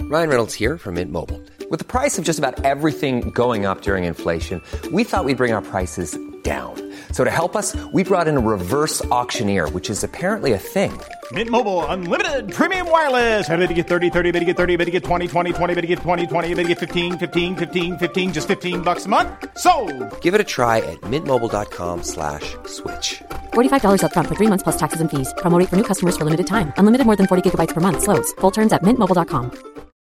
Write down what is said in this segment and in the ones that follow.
Ryan Reynolds here from Mint Mobile. With the price of just about everything going up during inflation, we thought we'd bring our prices down. So to help us, we brought in a reverse auctioneer, which is apparently a thing. Mint Mobile Unlimited Premium Wireless. How to get 30, 30, bit to get 30, bit to get 20, 20, 20, bit to get 20, 20, bit to get 15, 15, 15, 15, just $15 a month? Sold! Give it a try at mintmobile.com/switch. $45 up front for 3 months plus taxes and fees. Promo rate for new customers for limited time. Unlimited more than 40 gigabytes per month. Slows full terms at mintmobile.com.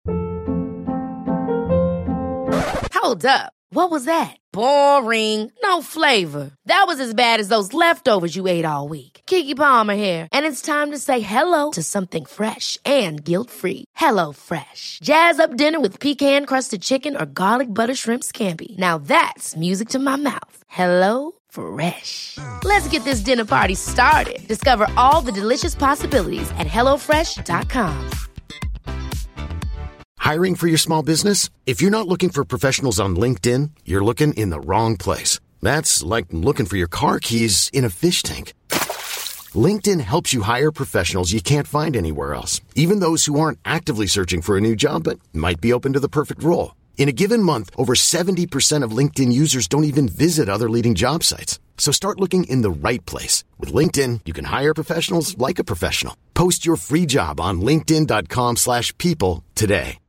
Hold up. What was that? Boring. No flavor. That was as bad as those leftovers you ate all week. Keke Palmer here. And it's time to say hello to something fresh and guilt-free. Hello Fresh. Jazz up dinner with pecan-crusted chicken or garlic butter shrimp scampi. Now that's music to my mouth. Hello Fresh. Let's get this dinner party started. Discover all the delicious possibilities at hellofresh.com. Hiring for your small business? If you're not looking for professionals on LinkedIn, you're looking in the wrong place. That's like looking for your car keys in a fish tank. LinkedIn helps you hire professionals you can't find anywhere else, even those who aren't actively searching for a new job but might be open to the perfect role. In a given month, over 70% of LinkedIn users don't even visit other leading job sites. So start looking in the right place. With LinkedIn, you can hire professionals like a professional. Post your free job on linkedin.com/people today.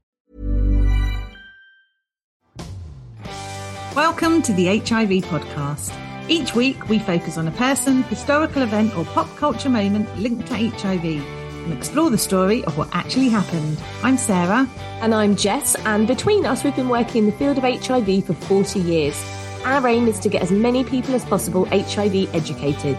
Welcome to the HIV podcast. Each week we focus on a person, historical event or pop culture moment linked to HIV and explore the story of what actually happened. I'm Sarah. And I'm Jess, and between us we've been working in the field of HIV for 40 years. Our aim is to get as many people as possible HIV educated.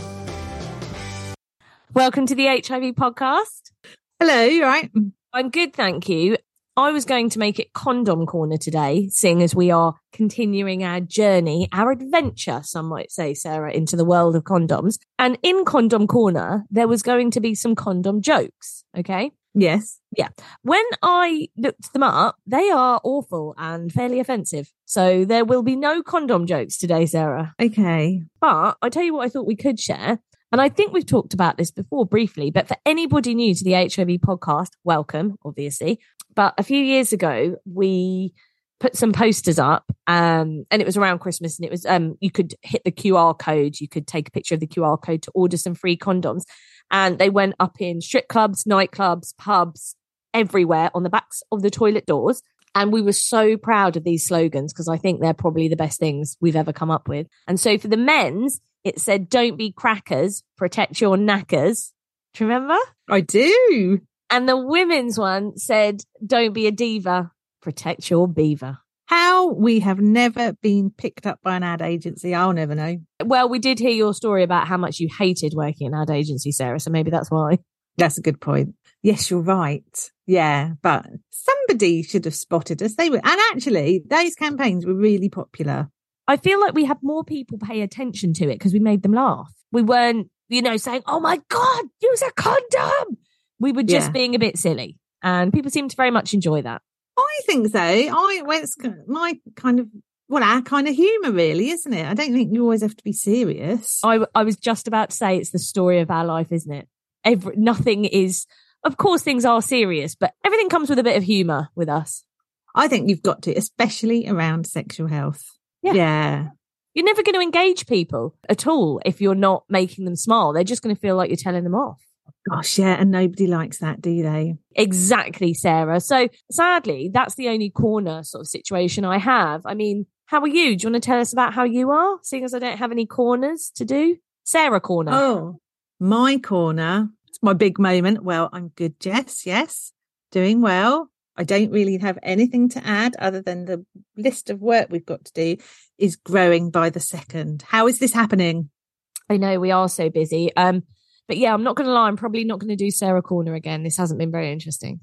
Welcome to the HIV podcast. Hello, you all right? I'm good, thank you. I was going to make it Condom Corner today, seeing as we are continuing our journey, our adventure, some might say, Sarah, into the world of condoms. And in Condom Corner, there was going to be some condom jokes, okay? Yes. Yeah. When I looked them up, they are awful and fairly offensive. So there will be no condom jokes today, Sarah. Okay. But I tell you what I thought we could share. And I think we've talked about this before briefly, but for anybody new to the HIV podcast, welcome, obviously. But a few years ago, we put some posters up and it was around Christmas, and it was you could hit the QR code. You could take a picture of the QR code to order some free condoms. And they went up in strip clubs, nightclubs, pubs, everywhere on the backs of the toilet doors. And we were so proud of these slogans because I think they're probably the best things we've ever come up with. And so for the men's, it said, "Don't be crackers, protect your knackers." Do you remember? I do. And the women's one said, "Don't be a diva, protect your beaver." How we have never been picked up by an ad agency, I'll never know. Well, we did hear your story about how much you hated working in an ad agency, Sarah, so maybe that's why. That's a good point. Yes, you're right. Yeah, but somebody should have spotted us. They were, and actually, those campaigns were really popular. I feel like we had more people pay attention to it because we made them laugh. We weren't, saying, "Oh my God, use a condom." We were just being a bit silly, and people seem to very much enjoy that. I think so. It's my kind of, our kind of humour, really, isn't it? I don't think you always have to be serious. I was just about to say it's the story of our life, isn't it? Nothing is, of course, things are serious, but everything comes with a bit of humour with us. I think you've got to, especially around sexual health. Yeah. You're never going to engage people at all if you're not making them smile. They're just going to feel like you're telling them off. Gosh, yeah, and nobody likes that, do they? Exactly, Sarah. So sadly, that's the only corner sort of situation I have. I mean, how are you? Do you want to tell us about how you are, seeing as I don't have any corners to do? Sarah corner. Oh, my corner. It's my big moment. Well, I'm good, Jess. Yes, doing well. I don't really have anything to add other than the list of work we've got to do is growing by the second. How is this happening? I know we are so busy. But yeah, I'm not going to lie. I'm probably not going to do Sarah Corner again. This hasn't been very interesting.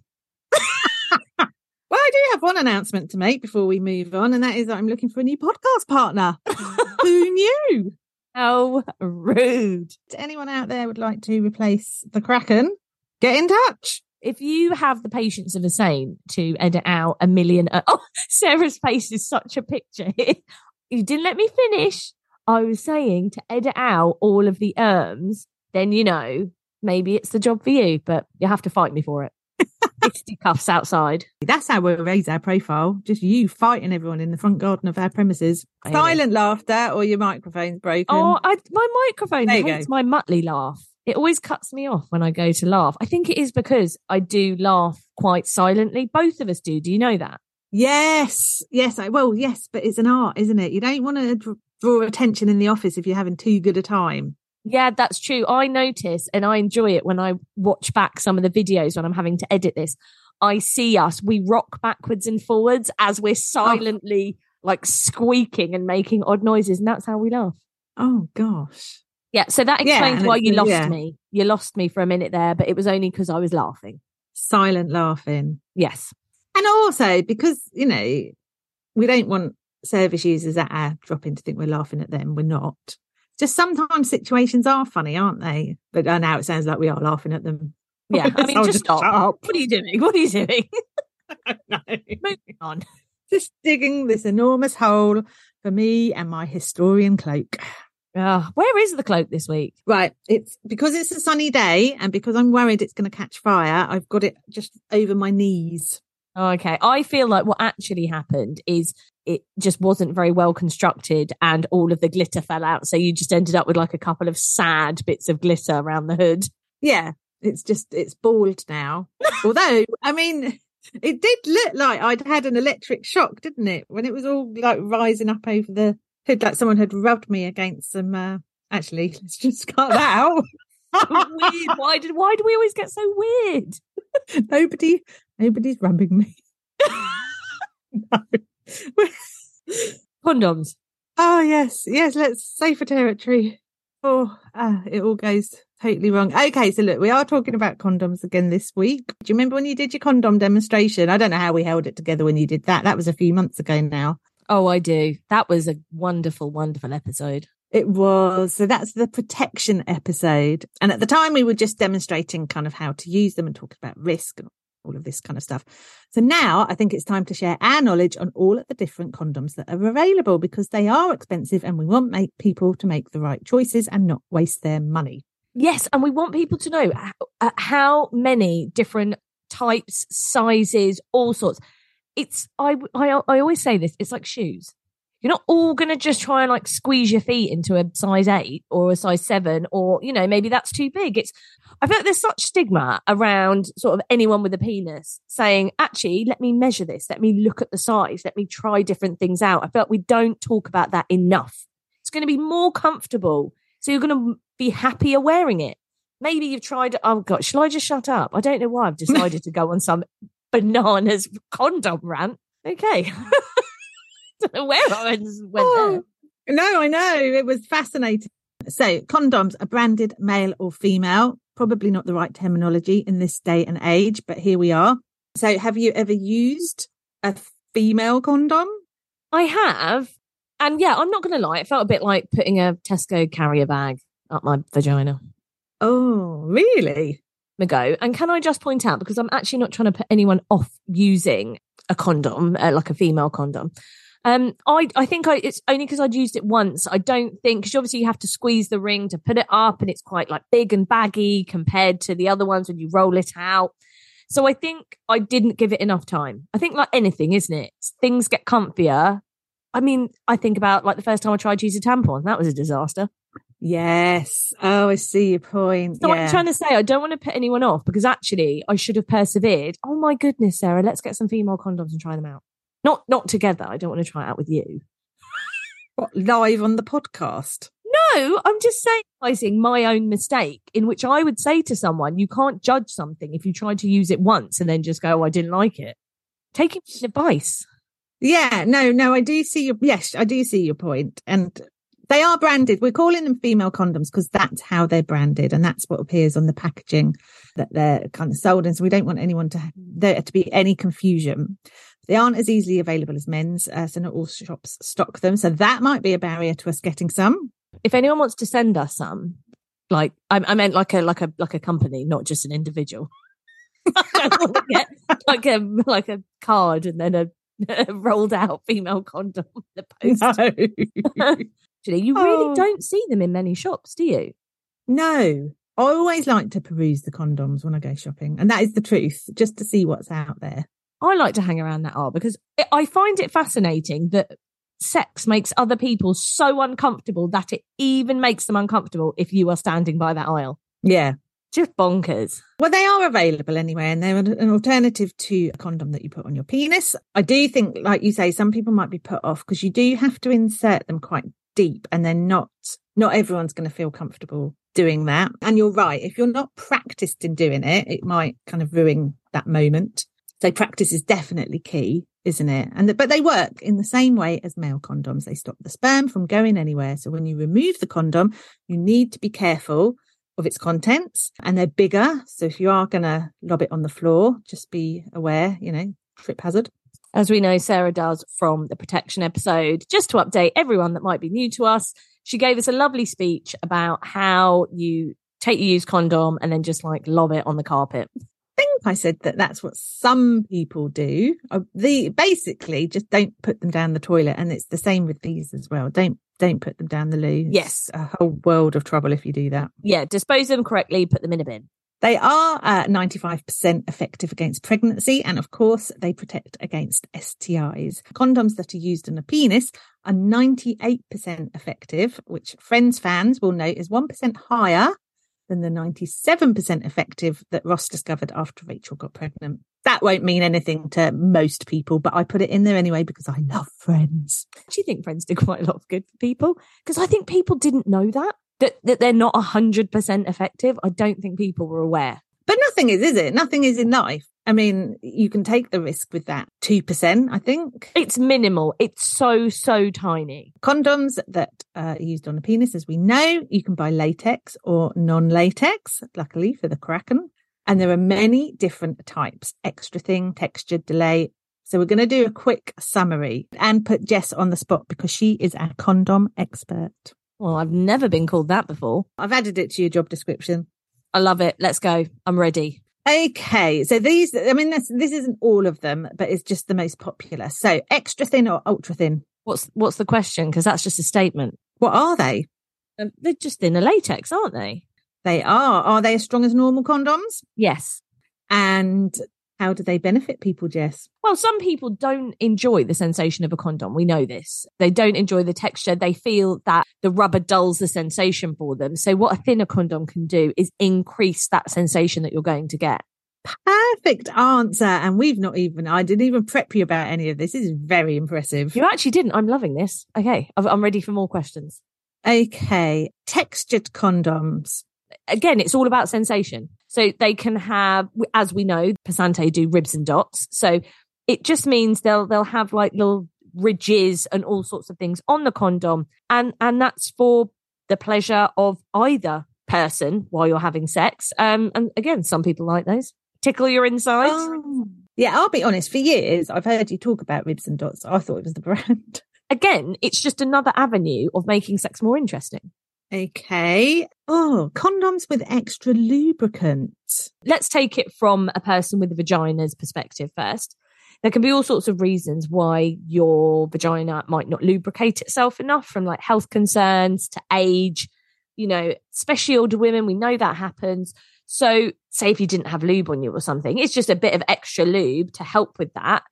Well, I do have one announcement to make before we move on, and that is that I'm looking for a new podcast partner. Who knew? How rude. To anyone out there would like to replace the Kraken, get in touch. If you have the patience of a saint to edit out a million... Sarah's face is such a picture. You didn't let me finish. I was saying to edit out all of the then, maybe it's the job for you, but you have to fight me for it. Fisticuffs outside. That's how we'll raise our profile. Just you fighting everyone in the front garden of our premises. Silent laughter or your microphone's broken. Oh, my microphone There you hates go. my Muttley laugh. It always cuts me off when I go to laugh. I think it is because I do laugh quite silently. Both of us do. Do you know that? Yes. Yes. Yes, but it's an art, isn't it? You don't want to draw attention in the office if you're having too good a time. Yeah, that's true. I notice and I enjoy it when I watch back some of the videos when I'm having to edit this. I see us, we rock backwards and forwards as we're silently like squeaking and making odd noises. And that's how we laugh. Oh, gosh. Yeah. So that explains and why it's- you lost yeah. me. You lost me for a minute there, but it was only because I was laughing. Silent laughing. Yes. And also because, you know, we don't want service users at our drop in to think we're laughing at them. We're not. Just sometimes situations are funny, aren't they? But now it sounds like we are laughing at them. Yeah. I mean, So just stop. shut up. What are you doing? What are you doing? No. Moving on. Just digging this enormous hole for me and my historian cloak. Where is the cloak this week? Right. It's because it's a sunny day and because I'm worried it's going to catch fire. I've got it just over my knees. Oh, okay. I feel like what actually happened is it just wasn't very well constructed and all of the glitter fell out. So you just ended up with like a couple of sad bits of glitter around the hood. Yeah. It's bald now. Although, I mean, it did look like I'd had an electric shock, didn't it? When it was all like rising up over the hood, like someone had rubbed me against some, actually, let's just cut that out. Weird. Why do we always get so weird? Nobody's rubbing me. No. Condoms. Oh, yes. Let's safer territory. Oh, it all goes totally wrong. Okay, so look, we are talking about condoms again this week. Do you remember when you did your condom demonstration? I don't know how we held it together when you did that. That was a few months ago now. Oh, I do. That was a wonderful, wonderful episode. It was. So that's the protection episode. And at the time we were just demonstrating kind of how to use them and talking about risk and all of this kind of stuff. So now I think it's time to share our knowledge on all of the different condoms that are available because they are expensive and we want people to make the right choices and not waste their money. Yes. And we want people to know how many different types, sizes, all sorts. I always say this, it's like shoes. You're not all going to just try and like squeeze your feet into a size 8 or a size 7 or, you know, maybe that's too big. I feel like there's such stigma around sort of anyone with a penis saying, actually, let me measure this. Let me look at the size. Let me try different things out. I feel like we don't talk about that enough. It's going to be more comfortable. So you're going to be happier wearing it. Maybe you've tried, oh God, shall I just shut up? I don't know why I've decided to go on some bananas condom rant. Okay. Don't know where I just went there. No, I know. It was fascinating. So condoms are branded male or female. Probably not the right terminology in this day and age, but here we are. So have you ever used a female condom? I have. And yeah, I'm not going to lie. It felt a bit like putting a Tesco carrier bag up my vagina. Oh, really? Ago. And can I just point out, because I'm actually not trying to put anyone off using a condom, like a female condom. I think it's only because I'd used it once. I don't think, because obviously you have to squeeze the ring to put it up and it's quite like big and baggy compared to the other ones when you roll it out. So I think I didn't give it enough time. I think like anything, isn't it? Things get comfier. I mean, I think about like the first time I tried to use a tampon. That was a disaster. Yes. Oh, I see your point. So I'm trying to say, I don't want to put anyone off because actually I should have persevered. Oh my goodness, Sarah, let's get some female condoms and try them out. Not together. I don't want to try it out with you. What, live on the podcast? No, I'm just saying my own mistake in which I would say to someone, you can't judge something if you try to use it once and then just go, oh, I didn't like it. Taking advice. Yeah, no, I do see your point. And they are branded. We're calling them female condoms because that's how they're branded. And that's what appears on the packaging that they're kind of sold in. So we don't want anyone there to be any confusion. They aren't as easily available as men's, so not all shops stock them. So that might be a barrier to us getting some. If anyone wants to send us some, like I meant like a company, not just an individual. I don't want to get like a card and then a rolled out female condom in the post. No. Actually, you really don't see them in many shops, do you? No. I always like to peruse the condoms when I go shopping. And that is the truth, just to see what's out there. I like to hang around that aisle because I find it fascinating that sex makes other people so uncomfortable that it even makes them uncomfortable if you are standing by that aisle. Yeah. Just bonkers. Well, they are available anyway, and they're an alternative to a condom that you put on your penis. I do think, like you say, some people might be put off because you do have to insert them quite deep, and they're not everyone's going to feel comfortable doing that. And you're right. If you're not practiced in doing it, it might kind of ruin that moment. So practice is definitely key, isn't it? But they work in the same way as male condoms. They stop the sperm from going anywhere. So when you remove the condom, you need to be careful of its contents, and they're bigger. So if you are going to lob it on the floor, just be aware, trip hazard. As we know, Sarah does from the protection episode. Just to update everyone that might be new to us, she gave us a lovely speech about how you take your used condom and then just lob it on the carpet. I think I said that's what some people do. Basically just don't put them down the toilet, and it's the same with these as well. Don't put them down the loo. Yes. It's a whole world of trouble if you do that. Yeah, dispose them correctly, put them in a bin. They are 95% effective against pregnancy, and of course they protect against STIs. Condoms that are used on a penis are 98% effective, which Friends fans will note is 1% higher than the 97% effective that Ross discovered after Rachel got pregnant. That won't mean anything to most people, but I put it in there anyway because I love Friends. Do you think Friends did quite a lot of good for people? Because I think people didn't know that they're not 100% effective. I don't think people were aware. But nothing is it? Nothing is in life. I mean, you can take the risk with that 2%, I think. It's minimal. It's so tiny. Condoms that are used on a penis, as we know, you can buy latex or non-latex, luckily for the Kraken. And there are many different types: extra thin, textured, delay. So we're going to do a quick summary and put Jess on the spot because she is our condom expert. Well, I've never been called that before. I've added it to your job description. I love it. Let's go. I'm ready. Okay, so these, this isn't all of them, but it's just the most popular. So extra thin or ultra thin? What's the question? Because that's just a statement. What are they? They're just thinner latex, aren't they? They are. Are they as strong as normal condoms? Yes. And how do they benefit people, Jess? Well, some people don't enjoy the sensation of a condom. We know this. They don't enjoy the texture. They feel that the rubber dulls the sensation for them. So what a thinner condom can do is increase that sensation that you're going to get. Perfect answer. And I didn't even prep you about any of this. This is very impressive. You actually didn't. I'm loving this. Okay. I'm ready for more questions. Okay. Textured condoms. Again, it's all about sensation. So they can have, as we know, Passante do ribs and dots. So it just means they'll have little ridges and all sorts of things on the condom. And that's for the pleasure of either person while you're having sex. And again, some people like those. Tickle your insides. Oh. Yeah, I'll be honest. For years, I've heard you talk about ribs and dots. I thought it was the brand. Again, it's just another avenue of making sex more interesting. Okay. Oh, condoms with extra lubricant. Let's take it from a person with a vagina's perspective first. There can be all sorts of reasons why your vagina might not lubricate itself enough, from health concerns to age, especially older women. We know that happens. So say if you didn't have lube on you or something, it's just a bit of extra lube to help with that,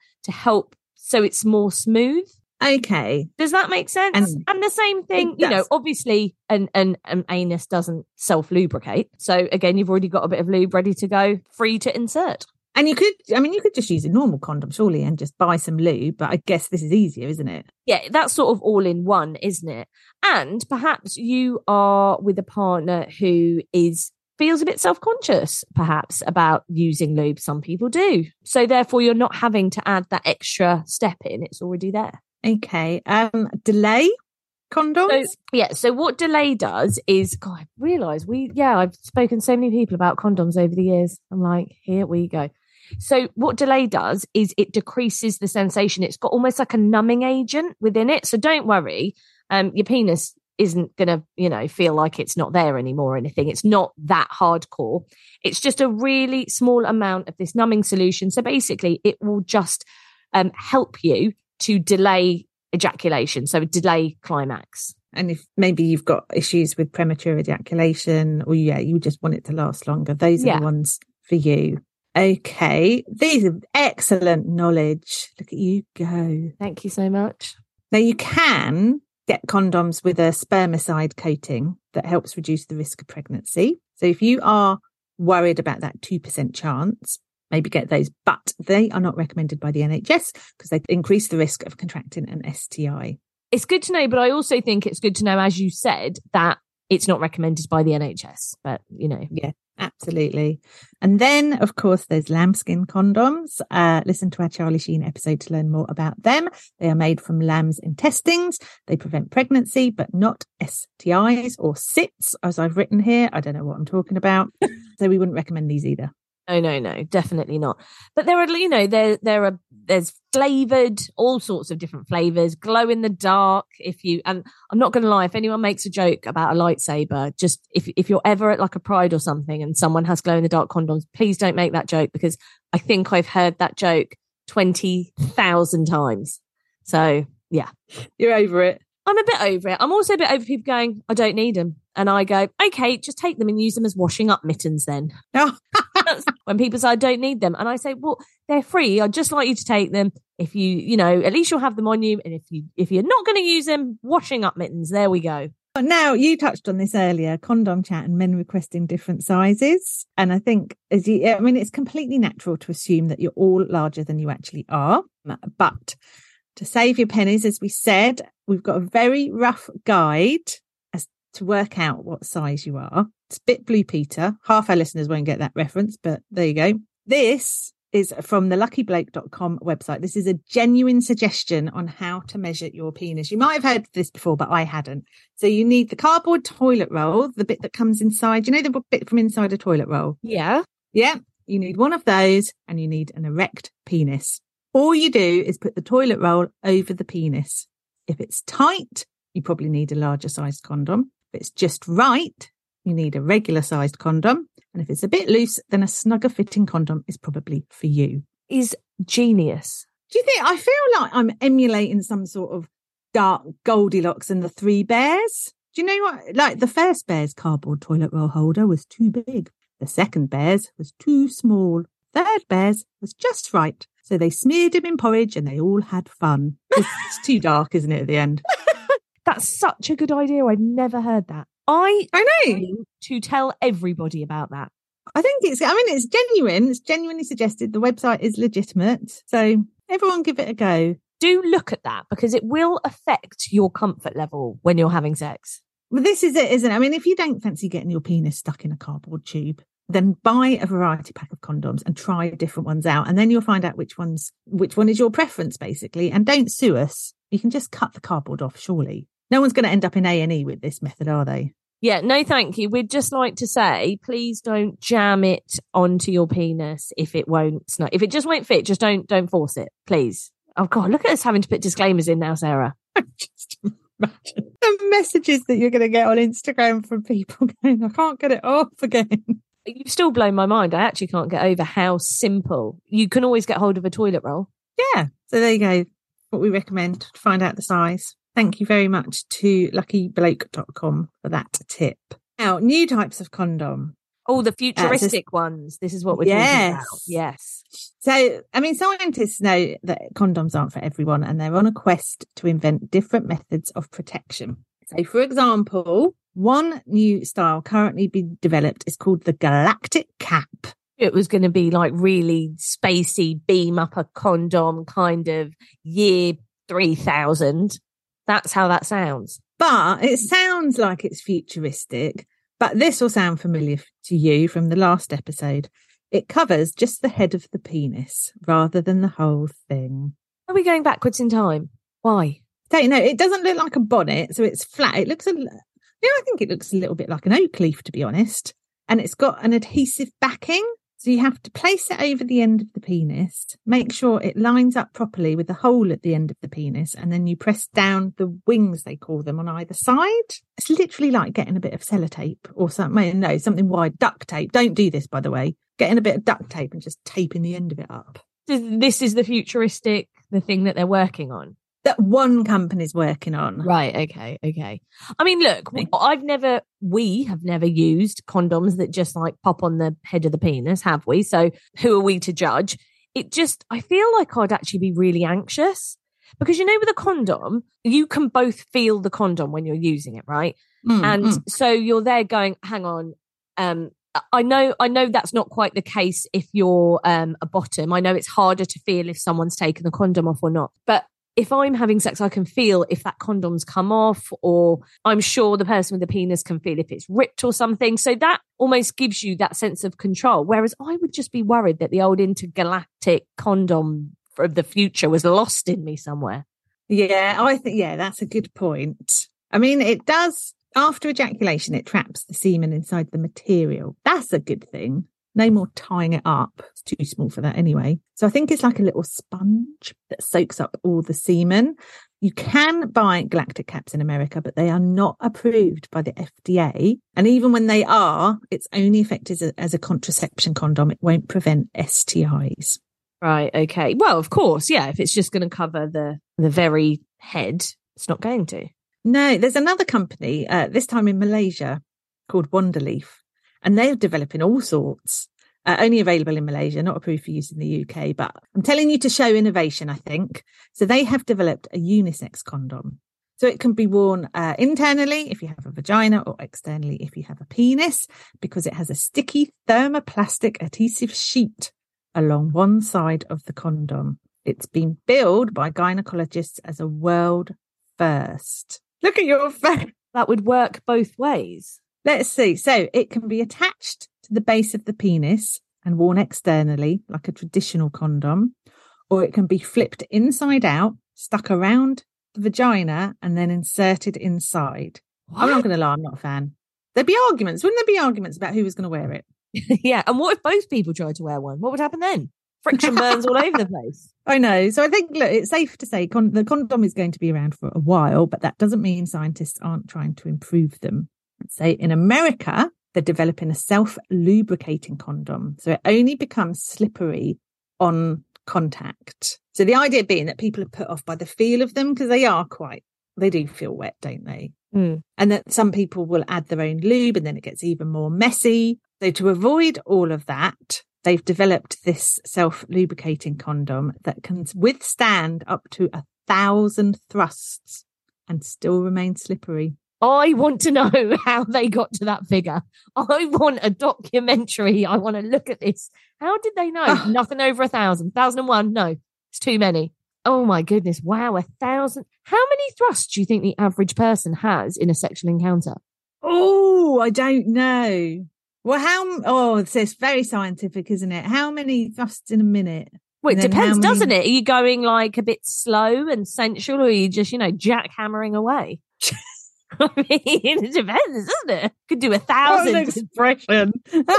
so it's more smooth. Okay. Does that make sense? And the same thing, obviously an anus doesn't self-lubricate. So again, you've already got a bit of lube ready to go, free to insert. And you could just use a normal condom, surely, and just buy some lube. But I guess this is easier, isn't it? Yeah, that's sort of all in one, isn't it? And perhaps you are with a partner who feels a bit self-conscious, perhaps, about using lube. Some people do. So therefore, you're not having to add that extra step in. It's already there. Okay. Delay condoms? So what delay does is, God, I realise I've spoken to so many people about condoms over the years. I'm like, here we go. So what delay does is it decreases the sensation. It's got almost like a numbing agent within it. So don't worry. Your penis isn't going to, feel like it's not there anymore or anything. It's not that hardcore. It's just a really small amount of this numbing solution. So basically it will just help you to delay ejaculation, so delay climax. And if maybe you've got issues with premature ejaculation, or you just want it to last longer, those are the ones for you. Okay, these are excellent knowledge. Look at you go. Thank you so much. Now, you can get condoms with a spermicide coating that helps reduce the risk of pregnancy. So if you are worried about that 2% chance, maybe get those, but they are not recommended by the NHS because they increase the risk of contracting an STI. It's good to know, but I also think it's good to know, as you said, that it's not recommended by the NHS, but Yeah, absolutely. And then, of course, there's lambskin condoms. Listen to our Charlie Sheen episode to learn more about them. They are made from lamb's intestines. They prevent pregnancy, but not STIs or SITs, as I've written here. I don't know what I'm talking about. So we wouldn't recommend these either. No, definitely not. But there are, there's flavored, all sorts of different flavors, glow in the dark. And I'm not going to lie, if anyone makes a joke about a lightsaber, just if you're ever at like a Pride or something and someone has glow in the dark condoms, please don't make that joke, because I think I've heard that joke 20,000 times. So yeah, you're over it. I'm a bit over it. I'm also a bit over people going, I don't need them. And I go, okay, just take them and use them as washing up mittens then. When people say I don't need them. And I say, well, they're free. I'd just like you to take them. If at least you'll have them on you. And if you're not going to use them, washing up mittens. There we go. Now, you touched on this earlier, condom chat and men requesting different sizes. And I think, it's completely natural to assume that you're all larger than you actually are. But to save your pennies, as we said, we've got a very rough guide as to work out what size you are. It's a bit Blue Peter. Half our listeners won't get that reference, but there you go. This is from the luckybloke.com website. This is a genuine suggestion on how to measure your penis. You might have heard this before, but I hadn't. So you need the cardboard toilet roll, the bit that comes inside. You know the bit from inside a toilet roll? Yeah. Yeah. You need one of those, and you need an erect penis. All you do is put the toilet roll over the penis. If it's tight, you probably need a larger sized condom. If it's just right, you need a regular sized condom. And if it's a bit loose, then a snugger fitting condom is probably for you. Is genius. Do you think, I feel like I'm emulating some sort of dark Goldilocks and the Three Bears? Do you know what? Like the first bear's cardboard toilet roll holder was too big. The second bear's was too small. Third bear's was just right. So they smeared him in porridge and they all had fun. It's too dark, isn't it, at the end? That's such a good idea. I've never heard that. I know. To tell everybody about that. I think it's genuine. It's genuinely suggested. The website is legitimate. So everyone give it a go. Do look at that, because it will affect your comfort level when you're having sex. Well, this is it, isn't it? If you don't fancy getting your penis stuck in a cardboard tube, then buy a variety pack of condoms and try different ones out. And then you'll find out which one is your preference, basically. And don't sue us. You can just cut the cardboard off, surely. No one's going to end up in A&E with this method, are they? Yeah, no, thank you. We'd just like to say, please don't jam it onto your penis if it won't snug. If it just won't fit, just don't force it, please. Oh God, look at us having to put disclaimers in now, Sarah. Just imagine the messages that you're going to get on Instagram from people going, I can't get it off again. You've still blown my mind. I actually can't get over how simple. You can always get hold of a toilet roll. Yeah. So there you go. What we recommend to find out the size. Thank you very much to luckybloke.com for that tip. Now, new types of condom. Oh, the futuristic ones. This is what we're talking about. Yes. So, scientists know that condoms aren't for everyone, and they're on a quest to invent different methods of protection. So, for example, one new style currently being developed is called the Galactic Cap. It was going to be like really spacey, beam up a condom kind of year 3000. That's how that sounds. But it sounds like it's futuristic, but this will sound familiar to you from the last episode. It covers just the head of the penis rather than the whole thing. Are we going backwards in time? Why? Don't know. It doesn't look like a bonnet, so it's flat. It looks I think it looks a little bit like an oak leaf, to be honest. And it's got an adhesive backing. So you have to place it over the end of the penis, make sure it lines up properly with the hole at the end of the penis, and then you press down the wings, they call them, on either side. It's literally like getting a bit of sellotape or something. No, something wide, duct tape. Don't do this, by the way. Getting a bit of duct tape and just taping the end of it up. This is the futuristic, the thing that they're working on. that one company's working on. Right. Okay. I mean, look, we have never used condoms that just like pop on the head of the penis, have we? So who are we to judge? I feel like I'd actually be really anxious because, with a condom, you can both feel the condom when you're using it, right? So you're there going, hang on. I know that's not quite the case if you're a bottom. I know it's harder to feel if someone's taken the condom off or not. But if I'm having sex, I can feel if that condom's come off, or I'm sure the person with the penis can feel if it's ripped or something. So that almost gives you that sense of control. Whereas I would just be worried that the old intergalactic condom of the future was lost in me somewhere. Yeah, I think, that's a good point. I mean, it does, after ejaculation, it traps the semen inside the material. That's a good thing. No more tying it up. It's too small for that anyway. So I think it's like a little sponge that soaks up all the semen. You can buy galactic caps in America, but they are not approved by the FDA. And even when they are, it's only effective as a contraception condom. It won't prevent STIs. Right. Okay. Well, of course. Yeah. If it's just going to cover the very head, it's not going to. No, there's another company, this time in Malaysia, called Wonderleaf. And they're developing all sorts, only available in Malaysia, not approved for use in the UK. But I'm telling you to show innovation, I think. So they have developed a unisex condom. So it can be worn internally if you have a vagina, or externally if you have a penis, because it has a sticky thermoplastic adhesive sheet along one side of the condom. It's been billed by gynecologists as a world first. Look at your face. That would work both ways. Let's see. So it can be attached to the base of the penis and worn externally like a traditional condom, or it can be flipped inside out, stuck around the vagina and then inserted inside. What? I'm not going to lie, I'm not a fan. There'd be arguments. Wouldn't there be arguments about who was going to wear it? Yeah. And what if both people tried to wear one? What would happen then? Friction burns all over the place. I know. So I think, look, it's safe to say the condom is going to be around for a while, but that doesn't mean scientists aren't trying to improve them. So in America, they're developing a self-lubricating condom. So it only becomes slippery on contact. So the idea being that people are put off by the feel of them because they do feel wet, don't they? And that some people will add their own lube and then it gets even more messy. So to avoid all of that, they've developed this self-lubricating condom that can withstand up to 1,000 thrusts and still remain slippery. I want to know how they got to that figure. I want a documentary. I want to look at this. How did they know? Nothing over 1,000. 1,001? No, it's too many. Oh my goodness. Wow, 1,000. How many thrusts do you think the average person has in a sexual encounter? Oh, I don't know. Well, it's very scientific, isn't it? How many thrusts in a minute? Well, it depends, doesn't it? Are you going like a bit slow and sensual, or are you just, jackhammering away? I mean, it depends, doesn't it? Could do 1,000. What an expression.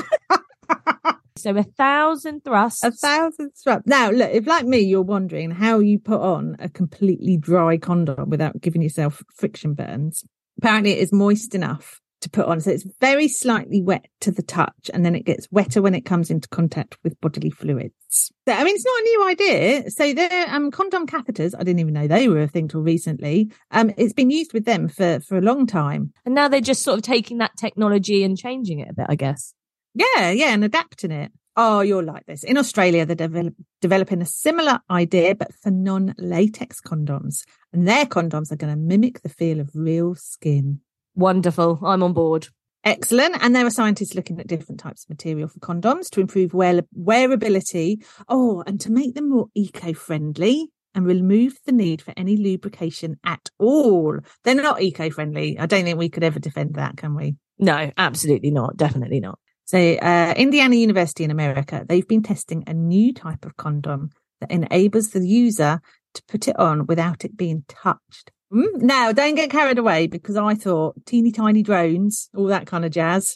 So 1,000 thrusts. 1,000 thrusts. Now, look, if like me, you're wondering how you put on a completely dry condom without giving yourself friction burns, apparently it is moist enough to put on. So it's very slightly wet to the touch, and then it gets wetter when it comes into contact with bodily fluids. So, I mean, it's not a new idea. So they're condom catheters. I didn't even know they were a thing till recently. It's been used with them for a long time. And now they're just sort of taking that technology and changing it a bit, I guess. Yeah, and adapting it. Oh, you'll like this. In Australia, they're developing a similar idea, but for non-latex condoms. And their condoms are going to mimic the feel of real skin. Wonderful. I'm on board. Excellent. And there are scientists looking at different types of material for condoms to improve wearability. Oh, and to make them more eco-friendly and remove the need for any lubrication at all. They're not eco-friendly. I don't think we could ever defend that, can we? No, absolutely not. Definitely not. So Indiana University in America, they've been testing a new type of condom that enables the user to put it on without it being touched. Now, don't get carried away, because I thought teeny tiny drones, all that kind of jazz.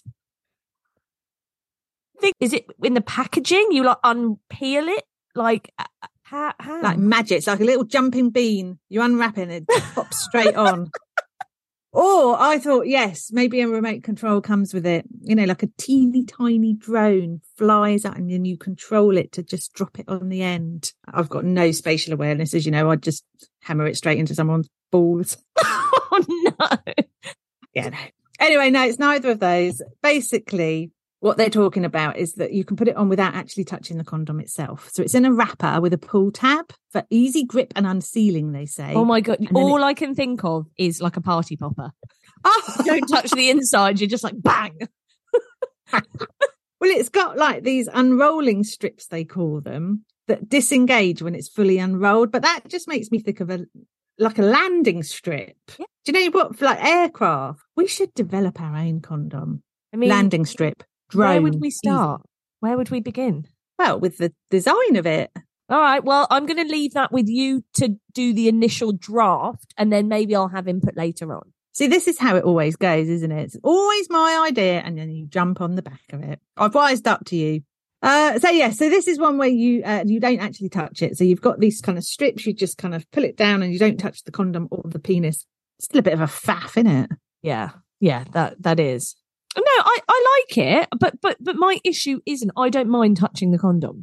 Is it in the packaging? You unpeel it? Like how? Like magic. It's like a little jumping bean. You unwrap it and it pops straight on. Or I thought, yes, maybe a remote control comes with it. You know, like a teeny tiny drone flies out and then you control it to just drop it on the end. I've got no spatial awareness, as you know. I'd just hammer it straight into someone's balls. Oh, no. Yeah, no. Anyway, no, it's neither of those. Basically, what they're talking about is that you can put it on without actually touching the condom itself. So it's in a wrapper with a pull tab for easy grip and unsealing, they say. Oh my God. All I can think of is like a party popper. Oh. You don't touch the inside. You're just like, bang. Well, it's got like these unrolling strips, they call them, that disengage when it's fully unrolled. But that just makes me think of a landing strip. Yeah. Do you know what? For like aircraft, we should develop our own condom. I mean, landing strip. Drone. Where would we start? Where would we begin? Well, with the design of it. All right. Well, I'm going to leave that with you to do the initial draft, and then maybe I'll have input later on. See, this is how it always goes, isn't it? It's always my idea, and then you jump on the back of it. I've wised up to you. So this is one where you don't actually touch it. So you've got these kind of strips. You just kind of pull it down, and you don't touch the condom or the penis. Still a bit of a faff, isn't it? Yeah, that is. No, I like it, but my issue isn't I don't mind touching the condom.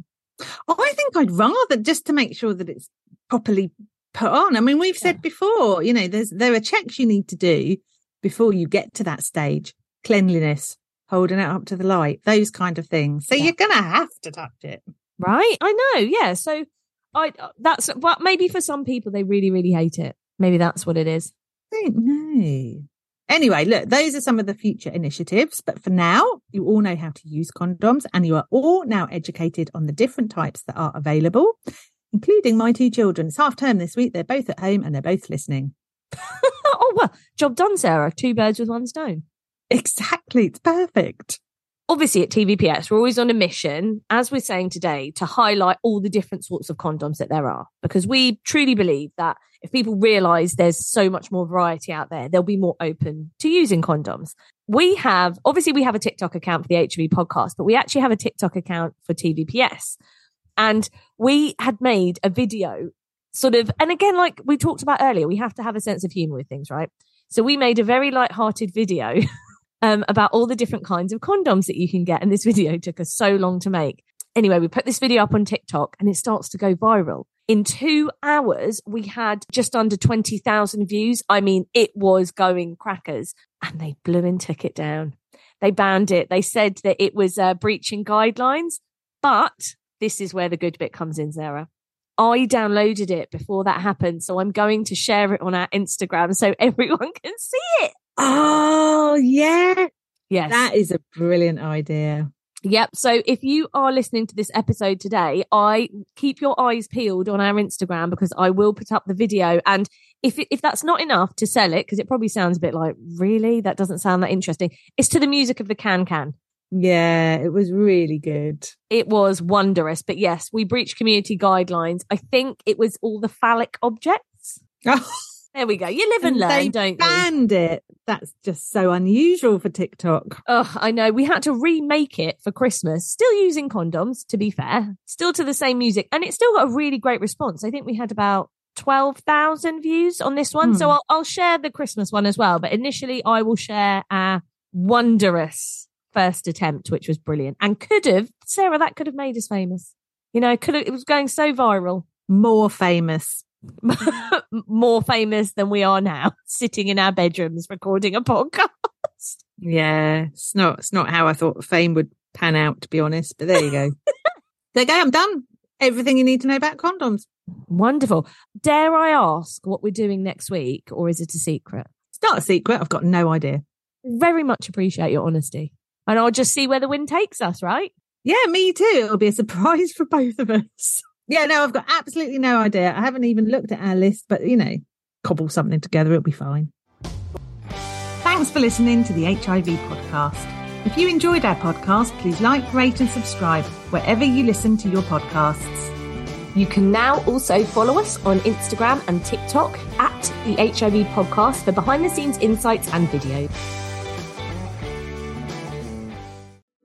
I think I'd rather, just to make sure that it's properly put on. I mean, we've said before, you know, there are checks you need to do before you get to that stage. Cleanliness, holding it up to the light, those kind of things. So you're going to have to touch it. Right? I know, yeah. So that's what maybe for some people they really, really hate it. Maybe that's what it is. I don't know. Anyway, look, those are some of the future initiatives. But for now, you all know how to use condoms and you are all now educated on the different types that are available, including my two children. It's half term this week. They're both at home and they're both listening. Oh, well, job done, Sarah. 2 birds with 1 stone. Exactly. It's perfect. Obviously, at TVPS, we're always on a mission, as we're saying today, to highlight all the different sorts of condoms that there are, because we truly believe that if people realise there's so much more variety out there, they'll be more open to using condoms. We have a TikTok account for the HV podcast, but we actually have a TikTok account for TVPS. And we had made a video sort of, and again, like we talked about earlier, we have to have a sense of humour with things, right? So we made a very light-hearted video about all the different kinds of condoms that you can get. And this video took us so long to make. Anyway, we put this video up on TikTok and it starts to go viral. In 2 hours, we had just under 20,000 views. I mean, it was going crackers, and they blew and took it down. They banned it. They said that it was breaching guidelines. But this is where the good bit comes in, Sarah. I downloaded it before that happened. So I'm going to share it on our Instagram so everyone can see it. Oh, yeah. Yes. That is a brilliant idea. Yep. So if you are listening to this episode today, I keep your eyes peeled on our Instagram because I will put up the video. And if that's not enough to sell it, because it probably sounds a bit like, really? That doesn't sound that interesting. It's to the music of the Can. Yeah, it was really good. It was wondrous. But yes, we breached community guidelines. I think it was all the phallic objects. Oh. There we go. You live and learn, don't you? They banned it. That's just so unusual for TikTok. Oh, I know. We had to remake it for Christmas. Still using condoms, to be fair. Still to the same music. And it still got a really great response. I think we had about 12,000 views on this one. So I'll share the Christmas one as well. But initially, I will share our wondrous first attempt, which was brilliant. And Sarah, that could have made us famous. You know, it was going so viral. More famous. More famous than we are now, sitting in our bedrooms recording a podcast. Yeah, it's not how I thought fame would pan out, to be honest, but there you go. There you go, I'm done. Everything you need to know about condoms. Wonderful. Dare I ask what we're doing next week, or is it a secret? It's not a secret. I've got no idea. Very much appreciate your honesty. And I'll just see where the wind takes us, right? Yeah, me too. It'll be a surprise for both of us. Yeah, no, I've got absolutely no idea. I haven't even looked at our list, but, you know, cobble something together. It'll be fine. Thanks for listening to the HIV podcast. If you enjoyed our podcast, please like, rate and subscribe wherever you listen to your podcasts. You can now also follow us on Instagram and TikTok at the HIV podcast for behind the scenes insights and videos.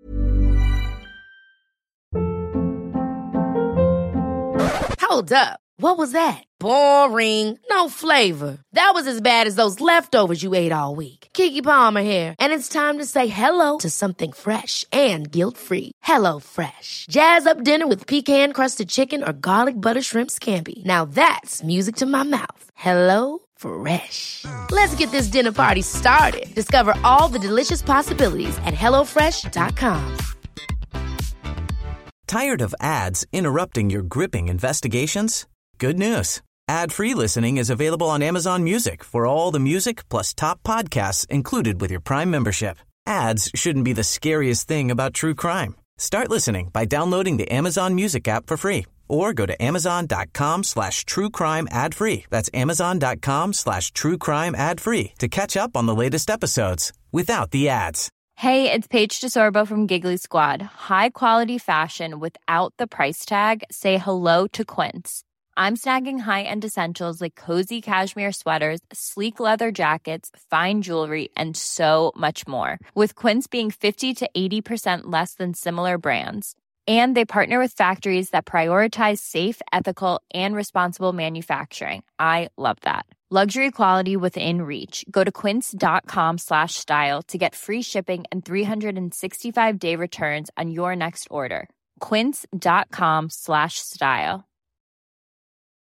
Hold up. What was that? Boring. No flavor. That was as bad as those leftovers you ate all week. Keke Palmer here, and it's time to say hello to something fresh and guilt-free. Hello Fresh. Jazz up dinner with pecan-crusted chicken or garlic butter shrimp scampi. Now that's music to my mouth. Hello Fresh. Let's get this dinner party started. Discover all the delicious possibilities at HelloFresh.com. Tired of ads interrupting your gripping investigations? Good news. Ad-free listening is available on Amazon Music for all the music plus top podcasts included with your Prime membership. Ads shouldn't be the scariest thing about true crime. Start listening by downloading the Amazon Music app for free or go to amazon.com/truecrime ad-free. That's amazon.com/truecrime ad-free to catch up on the latest episodes without the ads. Hey, it's Paige DeSorbo from Giggly Squad. High quality fashion without the price tag. Say hello to Quince. I'm snagging high-end essentials like cozy cashmere sweaters, sleek leather jackets, fine jewelry, and so much more. With Quince being 50 to 80% less than similar brands. And they partner with factories that prioritize safe, ethical, and responsible manufacturing. I love that. Luxury quality within reach. Go to quince.com/style to get free shipping and 365-day returns on your next order. Quince.com/style.